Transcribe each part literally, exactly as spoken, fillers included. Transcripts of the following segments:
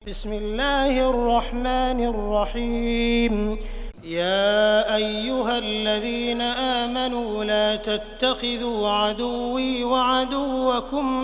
بسم الله الرحمن الرحيم. يا أيها الذين آمنوا لا تتخذوا عدوي وعدوكم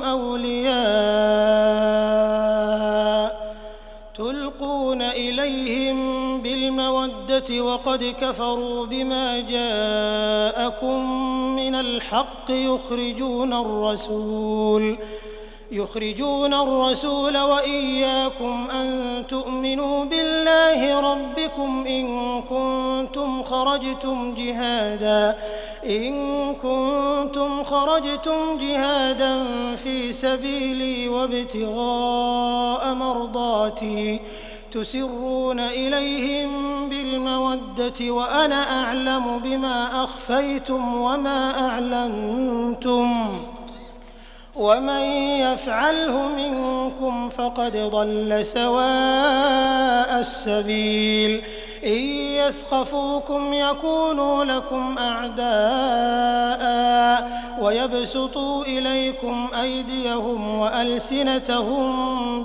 أولياء تلقون إليهم بالمودة وقد كفروا بما جاءكم من الحق يخرجون الرسول يخرجون الرسول وإياكم أن تؤمنوا بالله ربكم إن كنتم خرجتم جهادا إن كنتم خرجتم جهادا في سبيلي وابتغاء مرضاتي تسرون إليهم بالمودة وأنا أعلم بما أخفيتم وما أعلنتم ومن يفعله منكم فقد ضل سواء السبيل. إن يثقفوكم يكونوا لكم أعداء ويبسطوا إليكم أيديهم وألسنتهم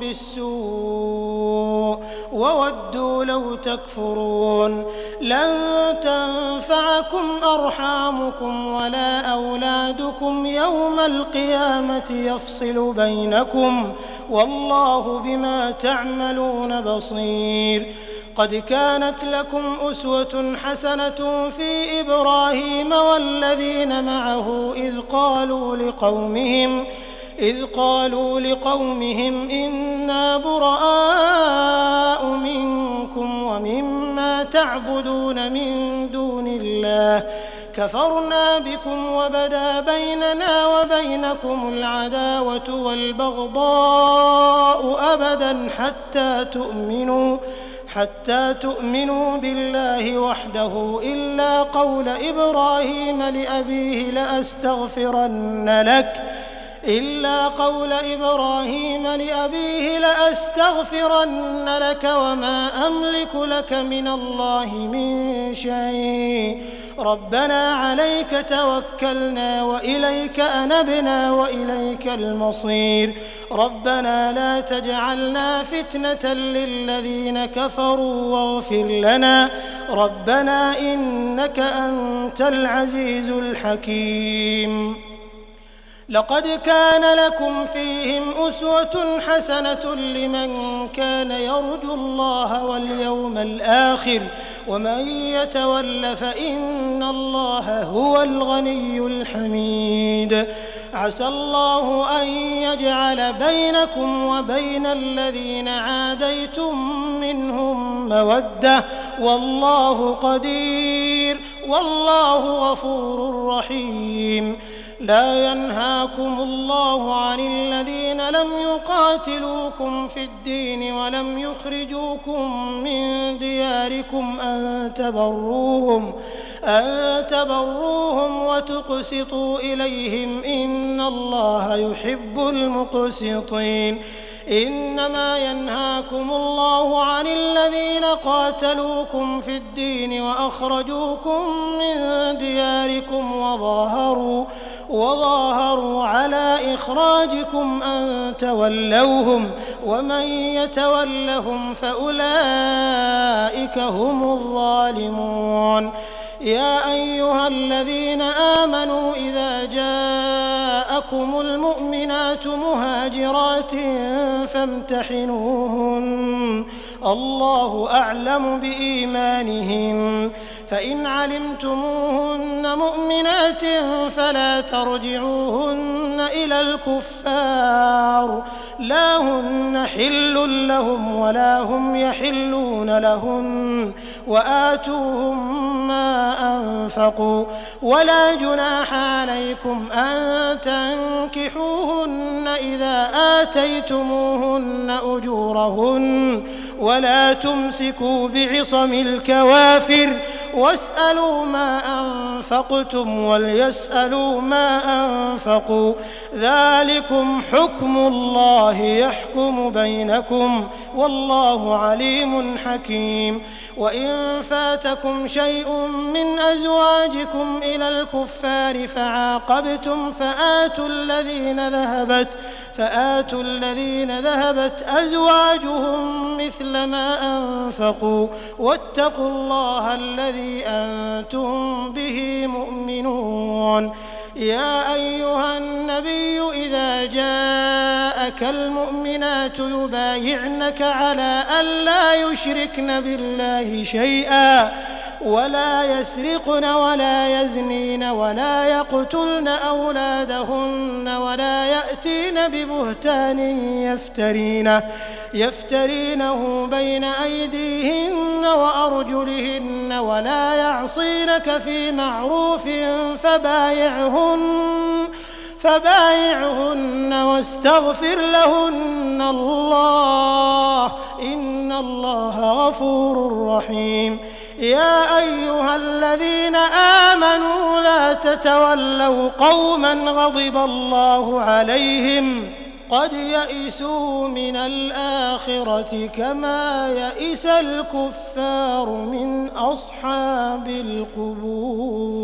بالسوء وودوا لو تكفرون. لن تنفعكم أرحامكم ولا أولادكم يوم القيامة يفصل بينكم والله بما تعملون بصير. قد كانت لكم أسوة حسنة في إبراهيم والذين معه إذ قالوا لقومهم إذ قالوا لقومهم إنا براء منكم ومما تعبدون من دون الله كفرنا بكم وبدا بيننا وبينكم العداوة والبغضاء أبدا حتى تؤمنوا حتى تؤمنوا بالله وحده إلا قول إبراهيم لأبيه لأستغفرن لك إلا قول إبراهيم لأبيه لأستغفرن لك وما أملك لك من الله من شيء ربنا عليك توكلنا وإليك أنبنا وإليك المصير ربنا لا تجعلنا فتنة للذين كفروا واغفر لنا ربنا إنك أنت العزيز الحكيم. لقد كان لكم فيهم أسوة حسنة لمن كان يرجو الله واليوم الآخر ومن يتول فإن الله هو الغني الحميد. عسى الله أن يجعل بينكم وبين الذين عاديتم منهم مودة والله قدير والله غفور رحيم. لا ينهاكم الله عن الذين لم يقاتلوكم في الدين ولم يخرجوكم من دياركم أن تبروهم أن تبروهم وتقسطوا إليهم إن الله يحب المقسطين. إنما ينهاكم الله عن الذين قاتلوكم في الدين وأخرجوكم من دياركم وظاهروا وظاهروا على إخراجكم أن تولوهم ومن يتولهم فأولئك هم الظالمون. يا أيها الذين آمنوا إذا جاءكم المؤمنات مهاجرات فامتحنوهن الله أعلم بإيمانهن فإن علمتموهن مؤمنات فلا ترجعوهن إلى الكفار لا هن حل لهم ولا هم يحلون لهن وآتوهم ما أنفقوا ولا جناح عليكم أن تنكحوهن إذا آتيتموهن أجورهن ولا تمسكوا بعصم الكوافر واسألوا ما أنفقتم وليسألوا ما أنفقوا ذلكم حكم الله يحكم بينكم والله عليم حكيم. وإن فاتكم شيء من أزواجكم إلى الكفار فعاقبتم فآتوا الذين ذهبت فآتوا الذين ذهبت أزواجهم مثل ما أنفقوا واتقوا الله الذي أنتم به مؤمنون. يا أيها النبي إذا جاءك المؤمنات يبايعنك على أن لا يشركن بالله شيئا ولا يسرقن ولا يزنين ولا يقتلن أولادهن ولا يأتين ببهتان يفترينه, يفترينه بين أيديهن وأرجلهن ولا يعصينك في معروف فبايعهن فبايعهن واستغفر لهن الله إن الله غفور رحيم. يا أيها الذين آمنوا لا تتولوا قوما غضب الله عليهم قد يئسوا من الآخرة كما يئس الكفار من أصحاب القبور.